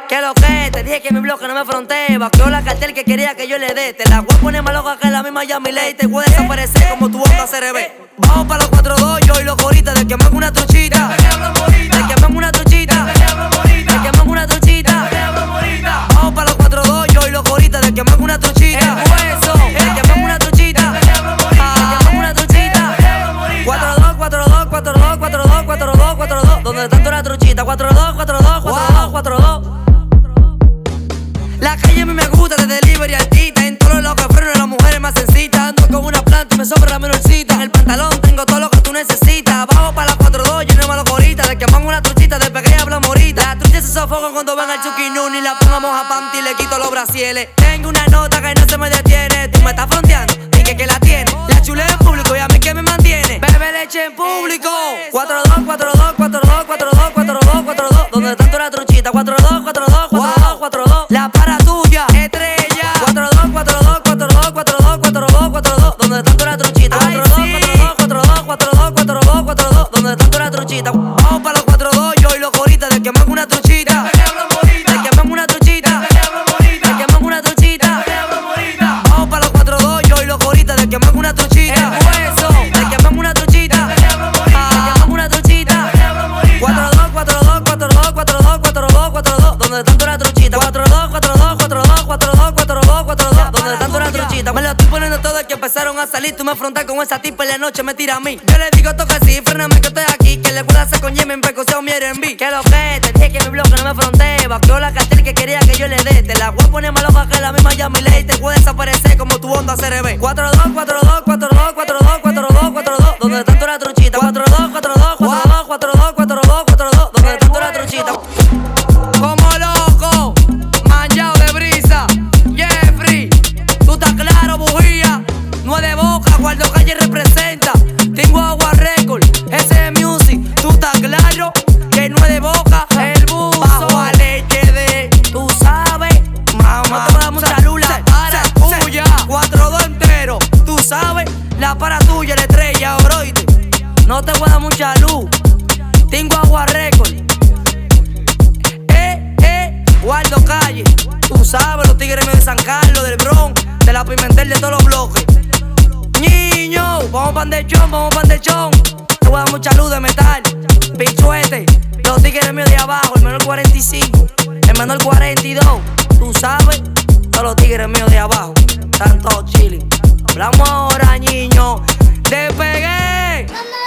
Que lo que te dije que mi bloque no me fronté. Vaqueó la cartel que quería que yo le dé. Te la voy a poner más loca que la misma Yamilei. Te voy a desaparecer como tu onda CRB. Vamos para los 4-2, yo y los coritas. De que me hago una truchita. De que me hago una truchita. De que me hago una truchita. Vamos para los 4-2, yo y los coritas. De que me hago una truchita. El hueso. De que me hago una truchita. De que me hago una truchita. 4-2, 4-2, 4-2, 4-2, 4-2, 4-2. ¿Dónde tanto la truchita? 4-2, 4-2, 4-2, 4-2. La calle a mí me gusta, de delivery altita. En todos los que freno, las mujeres más sencillas. Ando con una planta y me sobra la menorcita. En el pantalón tengo todo lo que tú necesitas. Vamos para la 4-2, yo no me lo corita. De que pongo una truchita, de pequeña habla morita. La trucha se sofocan cuando ven al Chucky Nuni. La pongamos a panty y le quito los brasieles. Tengo una nota que no se me detiene. Tú me estás fronteando, dije que la tiene. La chulé en público y a mí que me mantiene. Bebe leche en público. 4-2, 4-2, 4-2, 4-2, 4-2, 4-2. ¿Dónde tanto la truchita? 4-2, 4-2, 4-2, 4-2. La para tuya, estrella. 4-2, 4-2, 4-2, 4-2, 4-2, 4-2. ¿Dónde tanto la truchita? 4-2, 4-2, 4-2, 4-2, 4-2. ¿Dónde tanto la truchita? Vamos para los 4-2, yo y los coritas. De que me hago una truchita. De que me hago una truchita. De que me hago una truchita. Vamos para los 4-2, yo y los coritas. De que me hago una truchita. El hueso. De que me hago una truchita. De que me hago una truchita. 4-2, 4-2, 4-2, 4-2, 4-2, 4-2. ¿Dónde tanto la truchita? 4-2, 4-2, 4-2, 4-2, 4-2, 4-2. ¿Dónde tanto la truchita? Me lo estoy poniendo todo que empezaron a salir. Tú me afrontas con esa tipa y la noche me tira a mí. Yo le digo toca así, fréname que estoy aquí. Que le puedo hacer con Yemen, percusión, mi R&B. Que lo que te dije que mi bloque no me fronté. Vaqueó la cartel que quería que yo le dé. Te la voy a poner más loca que la misma Yamilei. Te voy a desaparecer como tu onda CRB. 4-2, 4-2, 4-2, 4-2, 4-2, 4-2. ¿Dónde tanto la truchita? 4-2, 4-2, 4-2, 4-2, 4-2, 4-2. ¿Dónde tanto la truchita? Como loco, manchado de brisa. Jeffrey, tú estás claro, bujía. No es de boca, Guardo Calle representa. Tengo agua récord, ese es music. Tú estás claro que no es de boca. El buzo bajo a leche de, tú sabes, mamá. No te damos mucha luz, la para tuya. 4-2 entero, tú sabes, la para tuya, la estrella, oroide. No te voy a dar mucha luz. Tengo agua récord. Guardo Calle, tú sabes, los tigres de San Carlos, del Bronx, de la Pimentel, de todos los bloques. Niño, vamos pandechón, vamos pandechón. Te voy a dar mucha luz de metal. Pichuete, los tigres míos de abajo, el menor 45, el menor 42. Tú sabes, todos los tigres míos de abajo, están todos chilling. Hablamos ahora, niño, despegué.